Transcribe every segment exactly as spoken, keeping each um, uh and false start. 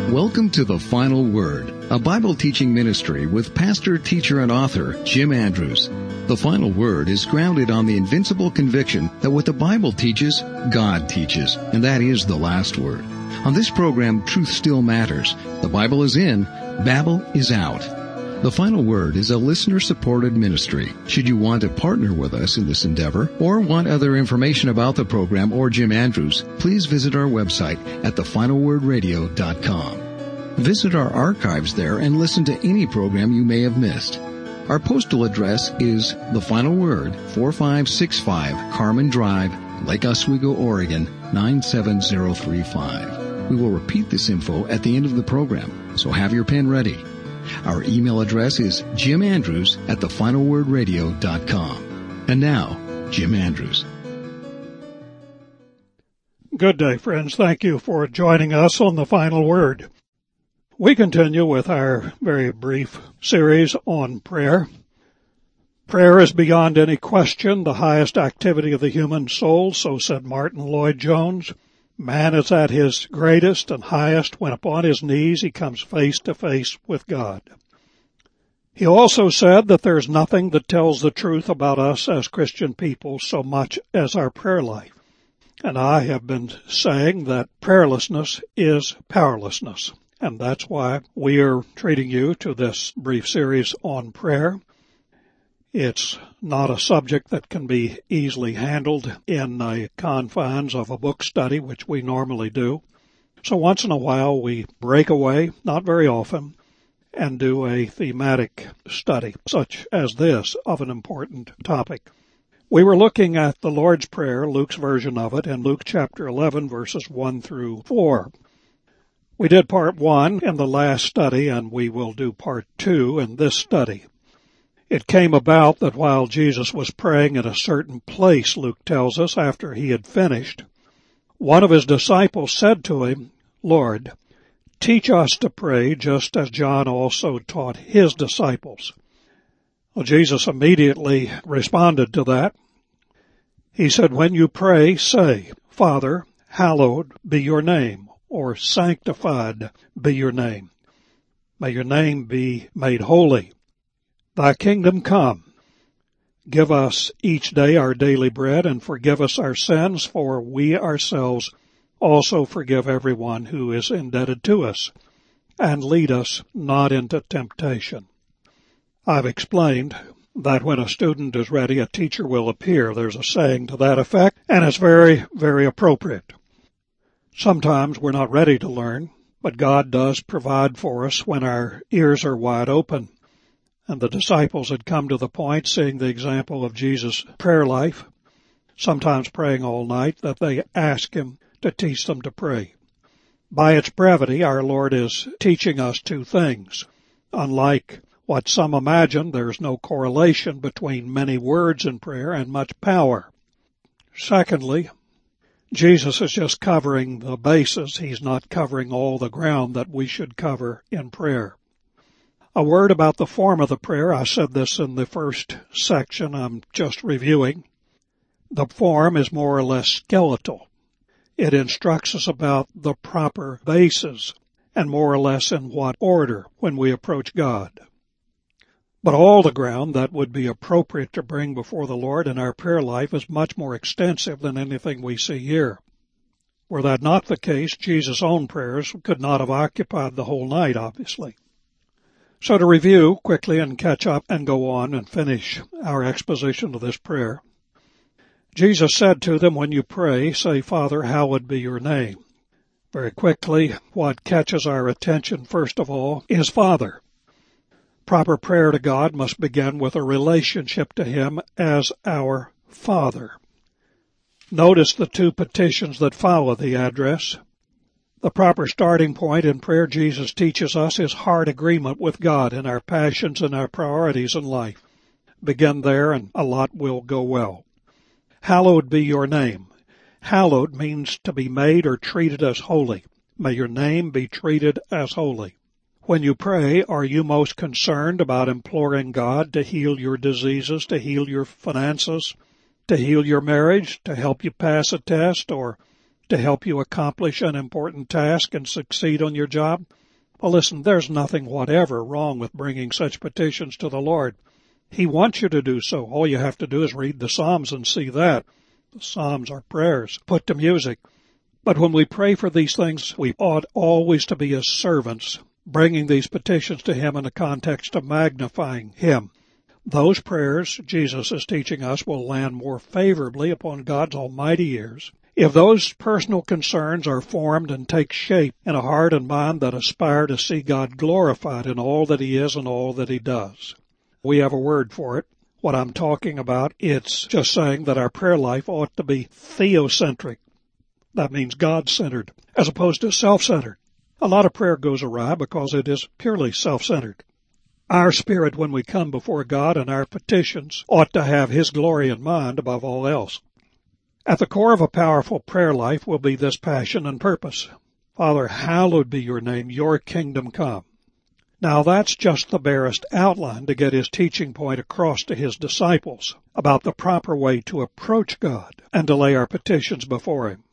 Welcome to The Final Word, a Bible teaching ministry with pastor, teacher, and author Jim Andrews. The Final Word is grounded on the invincible conviction that what the Bible teaches, God teaches, and that is the last word. On this program, truth still matters. The Bible is in, Babel is out. The Final Word is a listener-supported ministry. Should you want to partner with us in this endeavor or want other information about the program or Jim Andrews, please visit our website at the final word radio dot com. Visit our archives there and listen to any program you may have missed. Our postal address is The Final Word, four five six five Carmen Drive, Lake Oswego, Oregon, nine seven zero three five. We will repeat this info at the end of the program, so have your pen ready. Our email address is jimandrews at the final word radio dot com. And now, Jim Andrews. Good day, friends. Thank you for joining us on The Final Word. We continue with our very brief series on prayer. Prayer is beyond any question the highest activity of the human soul, so said Martin Lloyd-Jones. Man is at his greatest and highest when upon his knees he comes face to face with God. He also said that there's nothing that tells the truth about us as Christian people so much as our prayer life. And I have been saying that prayerlessness is powerlessness. And that's why we are treating you to this brief series on prayer. It's not a subject that can be easily handled in the confines of a book study, which we normally do. So once in a while we break away, not very often, and do a thematic study, such as this, of an important topic. We were looking at the Lord's Prayer, Luke's version of it, in Luke chapter eleven, verses one through four. We did part one in the last study, and we will do part two in this study. It came about that while Jesus was praying in a certain place, Luke tells us, after he had finished, one of his disciples said to him, "Lord, teach us to pray just as John also taught his disciples." Well, Jesus immediately responded to that. He said, "When you pray, say, 'Father, hallowed be your name,' or 'sanctified be your name.' May your name be made holy. Thy kingdom come. Give us each day our daily bread, and forgive us our sins, for we ourselves also forgive everyone who is indebted to us. And lead us not into temptation." I've explained that when a student is ready, a teacher will appear. There's a saying to that effect, and it's very, very appropriate. Sometimes we're not ready to learn, but God does provide for us when our ears are wide open. And the disciples had come to the point, seeing the example of Jesus' prayer life, sometimes praying all night, that they asked him to teach them to pray. By its brevity, our Lord is teaching us two things. Unlike what some imagine, there's no correlation between many words in prayer and much power. Secondly, Jesus is just covering the bases. He's not covering all the ground that we should cover in prayer. A word about the form of the prayer. I said this in the first section. I'm just reviewing. The form is more or less skeletal. It instructs us about the proper bases and more or less in what order when we approach God. But all the ground that would be appropriate to bring before the Lord in our prayer life is much more extensive than anything we see here. Were that not the case, Jesus' own prayers could not have occupied the whole night, obviously. So to review quickly and catch up and go on and finish our exposition of this prayer, Jesus said to them, "When you pray, say, 'Father, hallowed be your name.'" Very quickly, what catches our attention first of all is Father. Proper prayer to God must begin with a relationship to Him as our Father. Notice the two petitions that follow the address. The proper starting point in prayer, Jesus teaches us, is heart agreement with God in our passions and our priorities in life. Begin there and a lot will go well. Hallowed be your name. Hallowed means to be made or treated as holy. May your name be treated as holy. When you pray, are you most concerned about imploring God to heal your diseases, to heal your finances, to heal your marriage, to help you pass a test, or to help you accomplish an important task and succeed on your job? Well, listen, there's nothing whatever wrong with bringing such petitions to the Lord. He wants you to do so. All you have to do is read the Psalms and see that. The Psalms are prayers put to music. But when we pray for these things, we ought always to be as servants, bringing these petitions to Him in the context of magnifying Him. Those prayers, Jesus is teaching us, will land more favorably upon God's almighty ears if those personal concerns are formed and take shape in a heart and mind that aspire to see God glorified in all that He is and all that He does. We have a word for it. What I'm talking about, it's just saying that our prayer life ought to be theocentric. That means God-centered, as opposed to self-centered. A lot of prayer goes awry because it is purely self-centered. Our spirit, when we come before God and our petitions, ought to have His glory in mind above all else. At the core of a powerful prayer life will be this passion and purpose. Father, hallowed be your name, your kingdom come. Now that's just the barest outline to get His teaching point across to His disciples about the proper way to approach God and to lay our petitions before Him.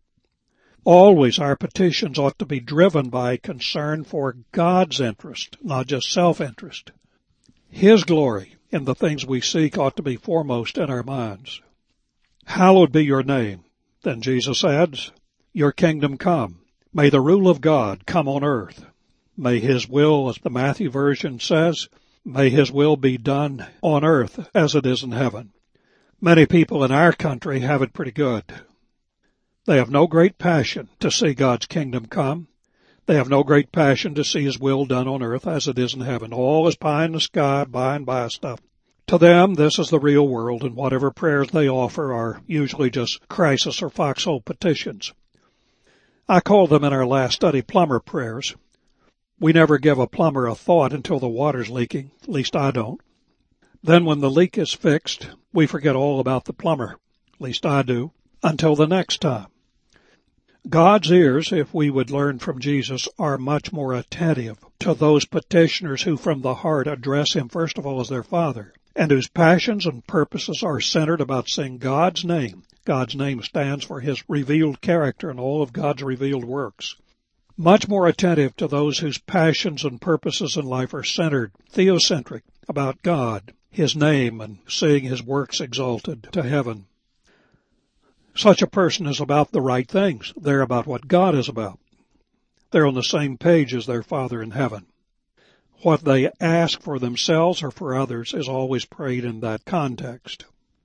Always our petitions ought to be driven by concern for God's interest, not just self-interest. His glory in the things we seek ought to be foremost in our minds. Hallowed be your name. Then Jesus adds, your kingdom come. May the rule of God come on earth. May His will, as the Matthew version says, may His will be done on earth as it is in heaven. Many people in our country have it pretty good. They have no great passion to see God's kingdom come. They have no great passion to see His will done on earth as it is in heaven. All is pie in the sky, by and by stuff. To them, this is the real world, and whatever prayers they offer are usually just crisis or foxhole petitions. I called them in our last study plumber prayers. We never give a plumber a thought until the water's leaking, at least I don't. Then when the leak is fixed, we forget all about the plumber, at least I do, until the next time. God's ears, if we would learn from Jesus, are much more attentive to those petitioners who from the heart address Him first of all as their Father, and whose passions and purposes are centered about saying God's name. God's name stands for His revealed character and all of God's revealed works. Much more attentive to those whose passions and purposes in life are centered, theocentric, about God, His name, and seeing His works exalted to heaven. Such a person is about the right things. They're about what God is about. They're on the same page as their Father in heaven. What they ask for themselves or for others is always prayed in that context.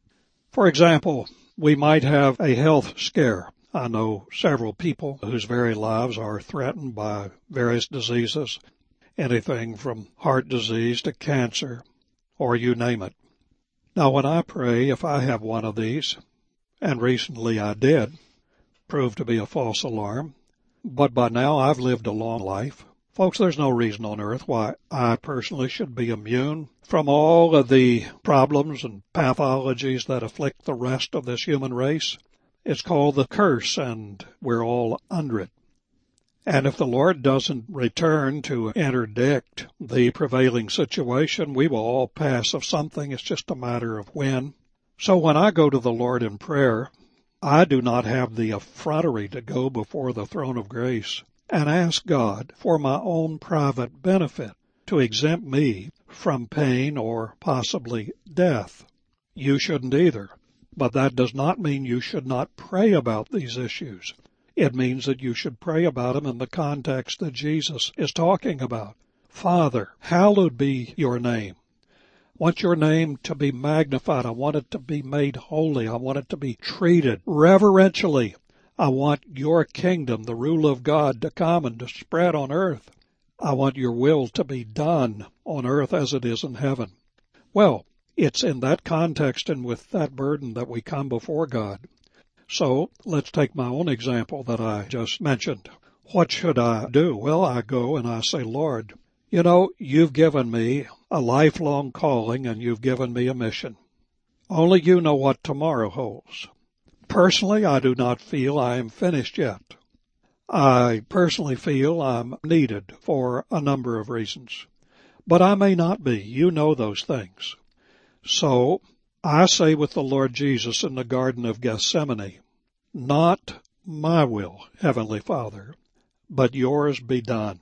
For example, we might have a health scare. I know several people whose very lives are threatened by various diseases, anything from heart disease to cancer, or you name it. Now, when I pray, if I have one of these, and recently I did, proved to be a false alarm, but by now I've lived a long life. Folks, there's no reason on earth why I personally should be immune from all of the problems and pathologies that afflict the rest of this human race. It's called the curse, and we're all under it. And if the Lord doesn't return to interdict the prevailing situation, we will all pass of something. It's just a matter of when. So when I go to the Lord in prayer, I do not have the effrontery to go before the throne of grace and ask God for my own private benefit to exempt me from pain or possibly death. You shouldn't either. But that does not mean you should not pray about these issues. It means that you should pray about them in the context that Jesus is talking about. Father, hallowed be your name. I want your name to be magnified. I want it to be made holy. I want it to be treated reverentially. I want your kingdom, the rule of God, to come and to spread on earth. I want your will to be done on earth as it is in heaven. Well, it's in that context and with that burden that we come before God. So let's take my own example that I just mentioned. What should I do? Well, I go and I say, Lord, you know, you've given me a lifelong calling and you've given me a mission. Only you know what tomorrow holds. Personally, I do not feel I am finished yet. I personally feel I'm needed for a number of reasons. But I may not be. You know those things. So I say with the Lord Jesus in the Garden of Gethsemane, not my will, Heavenly Father, but yours be done.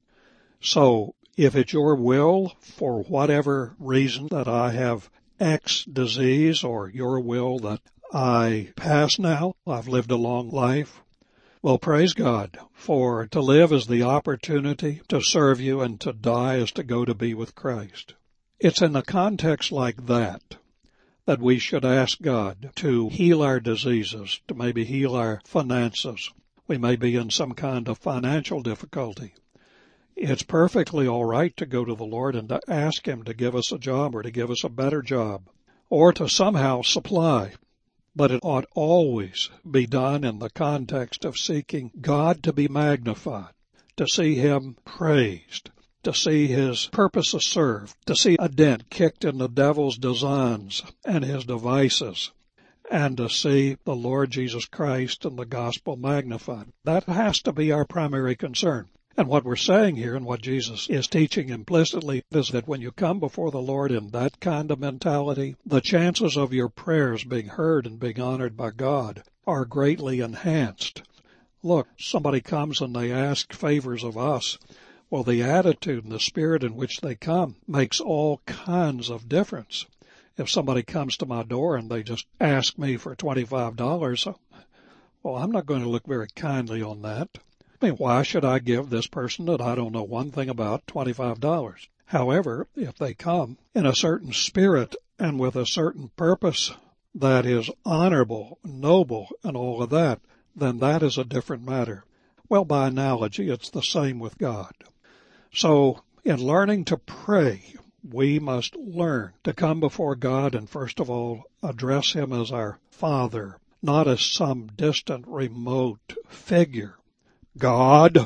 So if it's your will, for whatever reason, that I have X disease, or your will that I pass now, I've lived a long life, well, praise God, for to live is the opportunity to serve you, and to die is to go to be with Christ. It's in a context like that that we should ask God to heal our diseases, to maybe heal our finances. We may be in some kind of financial difficulty. It's perfectly all right to go to the Lord and to ask Him to give us a job, or to give us a better job, or to somehow supply. But it ought always be done in the context of seeking God to be magnified, to see Him praised, to see His purposes served, to see a dent kicked in the devil's designs and his devices, and to see the Lord Jesus Christ and the gospel magnified. That has to be our primary concern. And what we're saying here, and what Jesus is teaching implicitly, is that when you come before the Lord in that kind of mentality, the chances of your prayers being heard and being honored by God are greatly enhanced. Look, somebody comes and they ask favors of us. Well, the attitude and the spirit in which they come makes all kinds of difference. If somebody comes to my door and they just ask me for twenty-five dollars, well, I'm not going to look very kindly on that. I mean, why should I give this person that I don't know one thing about twenty-five dollars? However, if they come in a certain spirit and with a certain purpose that is honorable, noble, and all of that, then that is a different matter. Well, by analogy, it's the same with God. So, in learning to pray, we must learn to come before God and first of all address Him as our Father, not as some distant, remote figure. God,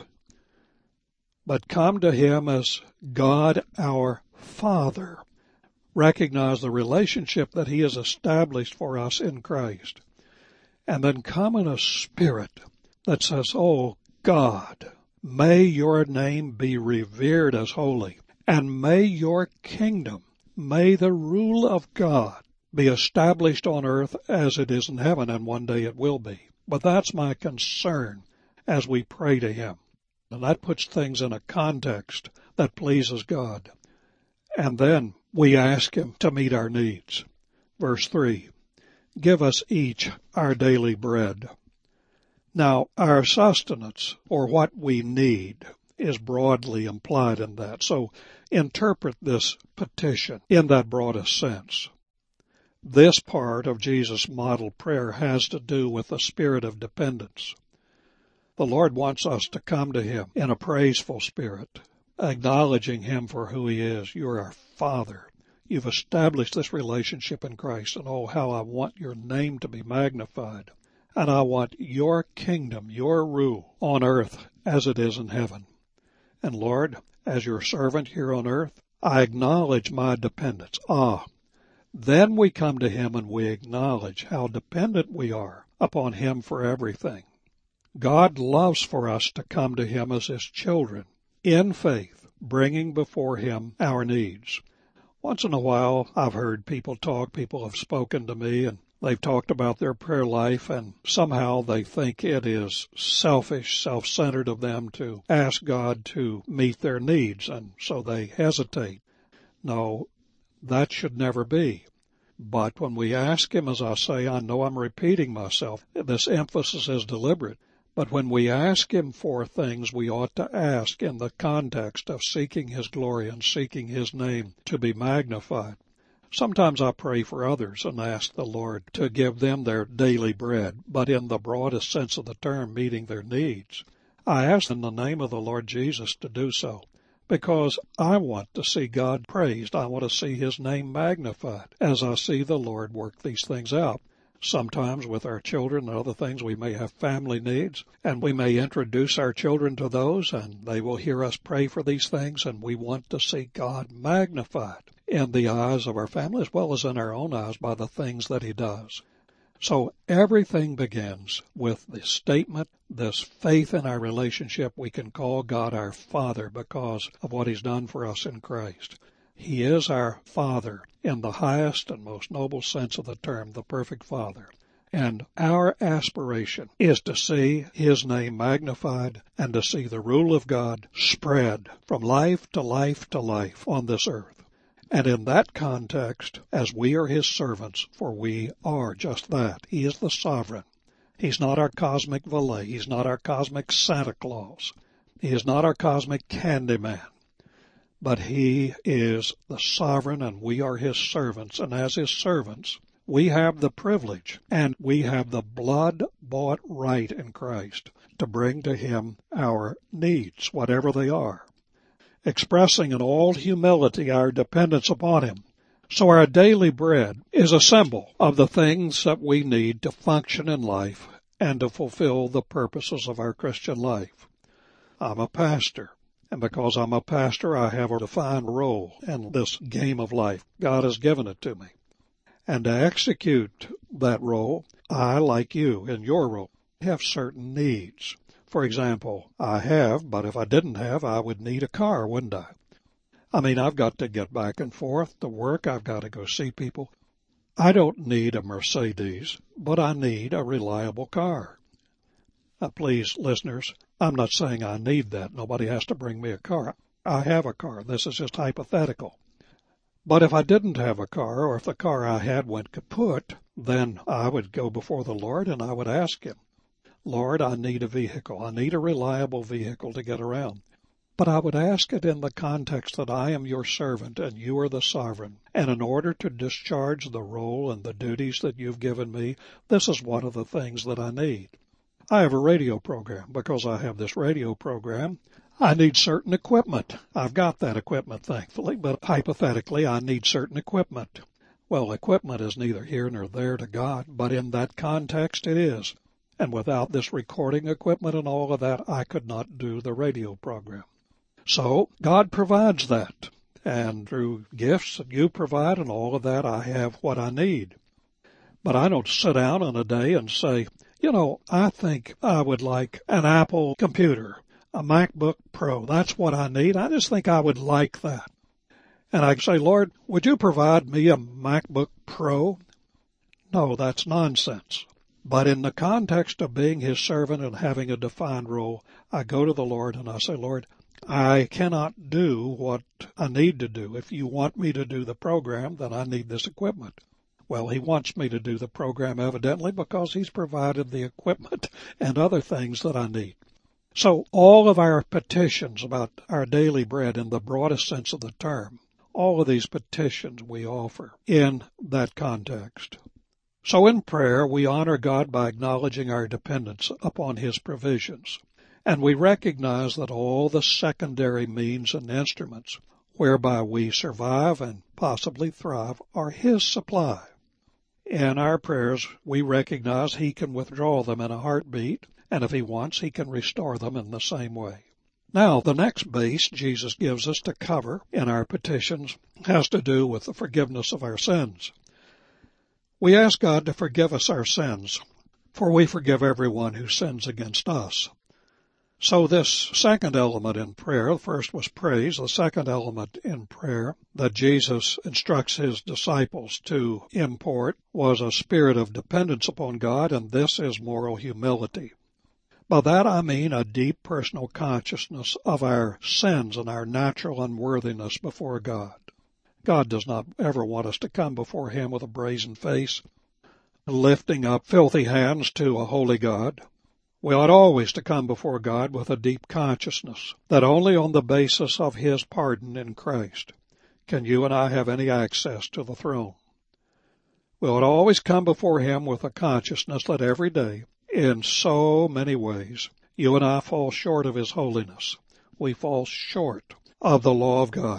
but come to Him as God our Father. Recognize the relationship that He has established for us in Christ. And then come in a spirit that says, oh God, may your name be revered as holy, and may your kingdom, may the rule of God be established on earth as it is in heaven, and one day it will be. But that's my concern as we pray to Him. And that puts things in a context that pleases God. And then we ask Him to meet our needs. Verse three, give us each our daily bread. Now, our sustenance, or what we need, is broadly implied in that. So interpret this petition in that broadest sense. This part of Jesus' model prayer has to do with the spirit of dependence. The Lord wants us to come to Him in a praiseful spirit, acknowledging Him for who He is. You're our Father. You've established this relationship in Christ, and oh, how I want your name to be magnified. And I want your kingdom, your rule on earth as it is in heaven. And Lord, as your servant here on earth, I acknowledge my dependence. Ah, then we come to Him and we acknowledge how dependent we are upon Him for everything. God loves for us to come to Him as His children, in faith, bringing before Him our needs. Once in a while, I've heard people talk, people have spoken to me, and they've talked about their prayer life, and somehow they think it is selfish, self-centered of them to ask God to meet their needs, and so they hesitate. No, that should never be. But when we ask Him, as I say, I know I'm repeating myself, this emphasis is deliberate. But when we ask Him for things, we ought to ask in the context of seeking His glory and seeking His name to be magnified. Sometimes I pray for others and ask the Lord to give them their daily bread, but in the broadest sense of the term, meeting their needs. I ask in the name of the Lord Jesus to do so, because I want to see God praised. I want to see His name magnified as I see the Lord work these things out. Sometimes with our children and other things, we may have family needs, and we may introduce our children to those, and they will hear us pray for these things, and we want to see God magnified in the eyes of our family as well as in our own eyes by the things that He does. So everything begins with the statement, this faith in our relationship. We can call God our Father because of what He's done for us in Christ. He is our Father in the highest and most noble sense of the term, the perfect Father. And our aspiration is to see His name magnified and to see the rule of God spread from life to life to life on this earth. And in that context, as we are His servants, for we are just that, He is the sovereign. He's not our cosmic valet. He's not our cosmic Santa Claus. He is not our cosmic Candyman. But He is the sovereign, and we are His servants. And as His servants, we have the privilege and we have the blood-bought right in Christ to bring to Him our needs, whatever they are, expressing in all humility our dependence upon Him. So our daily bread is a symbol of the things that we need to function in life and to fulfill the purposes of our Christian life. I'm a pastor, and because I'm a pastor, I have a defined role in this game of life. God has given it to me. And to execute that role, I, like you, in your role, have certain needs. For example, I have, but if I didn't have, I would need a car, wouldn't I? I mean, I've got to get back and forth to work. I've got to go see people. I don't need a Mercedes, but I need a reliable car. Now, please, listeners, I'm not saying I need that. Nobody has to bring me a car. I have a car. This is just hypothetical. But if I didn't have a car, or if the car I had went kaput, then I would go before the Lord and I would ask Him, Lord, I need a vehicle. I need a reliable vehicle to get around. But I would ask it in the context that I am your servant and you are the sovereign. And in order to discharge the role and the duties that you've given me, this is one of the things that I need. I have a radio program. Because I have this radio program, I need certain equipment. I've got that equipment, thankfully, but hypothetically, I need certain equipment. Well, equipment is neither here nor there to God, but in that context it is. And without this recording equipment and all of that, I could not do the radio program. So God provides that. And through gifts that you provide and all of that, I have what I need. But I don't sit down in a day and say, you know, I think I would like an Apple computer. A MacBook Pro, that's what I need. I just think I would like that. And I say, Lord, would you provide me a MacBook Pro? No, that's nonsense. But in the context of being His servant and having a defined role, I go to the Lord and I say, Lord, I cannot do what I need to do. If you want me to do the program, then I need this equipment. Well, He wants me to do the program evidently because He's provided the equipment and other things that I need. So all of our petitions about our daily bread in the broadest sense of the term, all of these petitions we offer in that context. So in prayer, we honor God by acknowledging our dependence upon His provisions. And we recognize that all the secondary means and instruments whereby we survive and possibly thrive are His supply. In our prayers, we recognize He can withdraw them in a heartbeat, and if He wants, He can restore them in the same way. Now, the next base Jesus gives us to cover in our petitions has to do with the forgiveness of our sins. We ask God to forgive us our sins, for we forgive everyone who sins against us. So this second element in prayer, the first was praise, the second element in prayer that Jesus instructs His disciples to import was a spirit of dependence upon God, and this is moral humility. By that I mean a deep personal consciousness of our sins and our natural unworthiness before God. God does not ever want us to come before Him with a brazen face, lifting up filthy hands to a holy God. We ought always to come before God with a deep consciousness that only on the basis of His pardon in Christ can you and I have any access to the throne. We ought always come before Him with a consciousness that every day, in so many ways, you and I fall short of His holiness. We fall short of the law of God.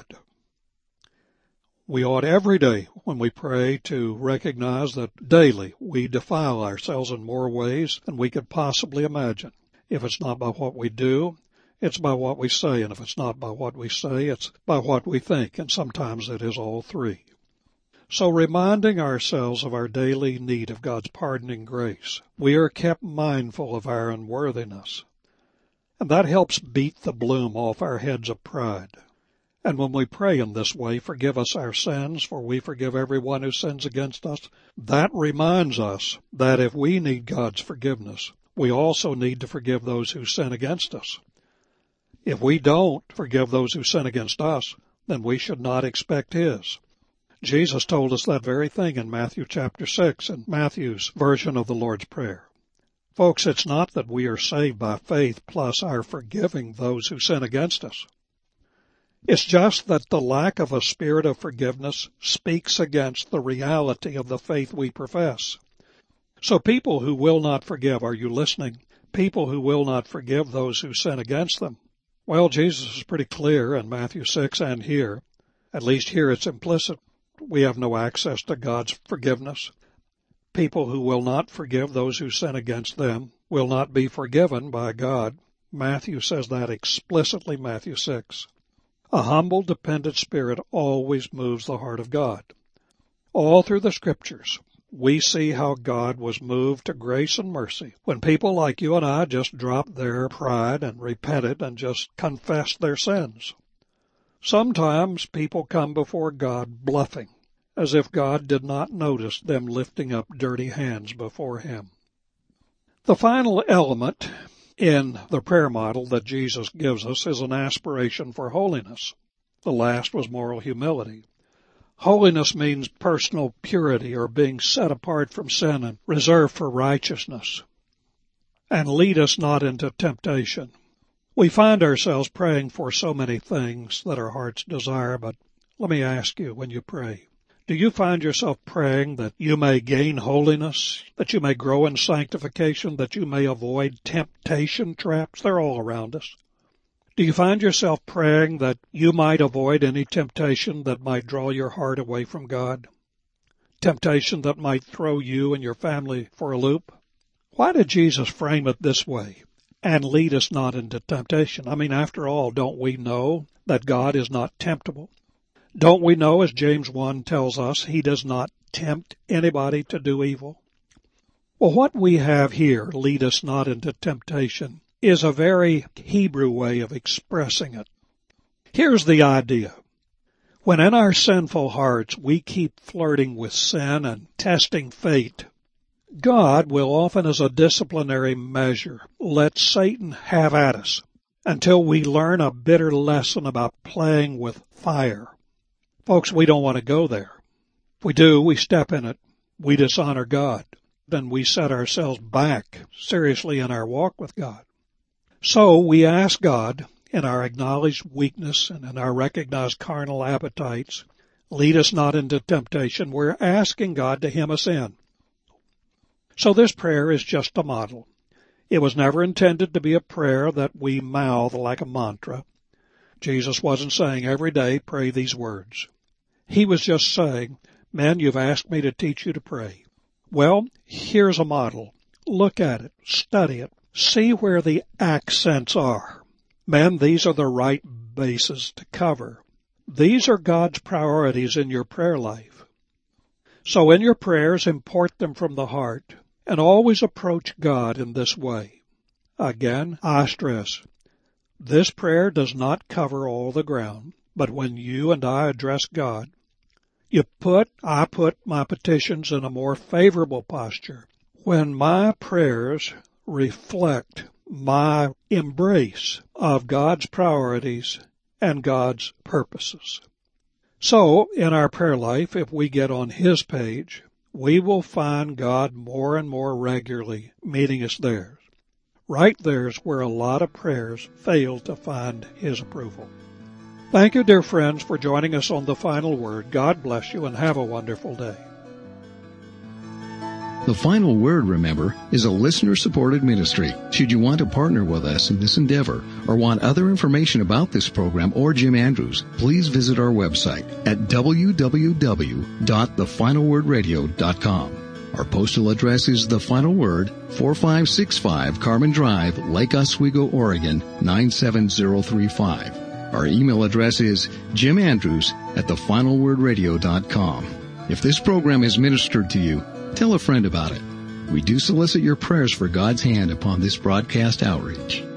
We ought every day when we pray to recognize that daily we defile ourselves in more ways than we could possibly imagine. If it's not by what we do, it's by what we say. And if it's not by what we say, it's by what we think. And sometimes it is all three. So reminding ourselves of our daily need of God's pardoning grace, we are kept mindful of our unworthiness. And that helps beat the bloom off our heads of pride. And when we pray in this way, forgive us our sins, for we forgive everyone who sins against us, that reminds us that if we need God's forgiveness, we also need to forgive those who sin against us. If we don't forgive those who sin against us, then we should not expect His. Jesus told us that very thing in Matthew chapter six, in Matthew's version of the Lord's Prayer. Folks, it's not that we are saved by faith plus our forgiving those who sin against us. It's just that the lack of a spirit of forgiveness speaks against the reality of the faith we profess. So people who will not forgive, are you listening? People who will not forgive those who sin against them. Well, Jesus is pretty clear in Matthew six and here. At least here it's implicit. We have no access to God's forgiveness. People who will not forgive those who sin against them will not be forgiven by God. Matthew says that explicitly, Matthew six. A humble, dependent spirit always moves the heart of God. All through the Scriptures, we see how God was moved to grace and mercy when people like you and I just dropped their pride and repented and just confessed their sins. Sometimes people come before God bluffing, as if God did not notice them lifting up dirty hands before Him. The final element in the prayer model that Jesus gives us is an aspiration for holiness. The last was moral humility. Holiness means personal purity or being set apart from sin and reserved for righteousness. And lead us not into temptation. We find ourselves praying for so many things that our hearts desire, but let me ask you, when you pray, do you find yourself praying that you may gain holiness, that you may grow in sanctification, that you may avoid temptation traps? They're all around us. Do you find yourself praying that you might avoid any temptation that might draw your heart away from God? Temptation that might throw you and your family for a loop? Why did Jesus frame it this way? And lead us not into temptation. I mean, after all, don't we know that God is not temptable? Don't we know, as James one tells us, He does not tempt anybody to do evil? Well, what we have here, lead us not into temptation, is a very Hebrew way of expressing it. Here's the idea. When in our sinful hearts we keep flirting with sin and testing fate, God will often, as a disciplinary measure, let Satan have at us until we learn a bitter lesson about playing with fire. Folks, we don't want to go there. If we do, we step in it, we dishonor God, then we set ourselves back seriously in our walk with God. So we ask God, in our acknowledged weakness and in our recognized carnal appetites, lead us not into temptation. We're asking God to hem us in. So this prayer is just a model. It was never intended to be a prayer that we mouth like a mantra. Jesus wasn't saying every day pray these words. He was just saying, men, you've asked me to teach you to pray. Well, here's a model. Look at it. Study it. See where the accents are. Men, these are the right bases to cover. These are God's priorities in your prayer life. So in your prayers, import them from the heart and always approach God in this way. Again, I stress, this prayer does not cover all the ground, but when you and I address God, you put, I put my petitions in a more favorable posture. When my prayers reflect my embrace of God's priorities and God's purposes. So, in our prayer life, if we get on His page, we will find God more and more regularly meeting us there. Right there's where a lot of prayers fail to find His approval. Thank you, dear friends, for joining us on The Final Word. God bless you and have a wonderful day. The Final Word, remember, is a listener-supported ministry. Should you want to partner with us in this endeavor or want other information about this program or Jim Andrews, please visit our website at w w w dot the final word radio dot com. Our postal address is The Final Word, four five six five Carmen Drive, Lake Oswego, Oregon, nine seven zero three five. Our email address is jim andrews at the final word radio dot com. If this program has ministered to you, tell a friend about it. We do solicit your prayers for God's hand upon this broadcast outreach.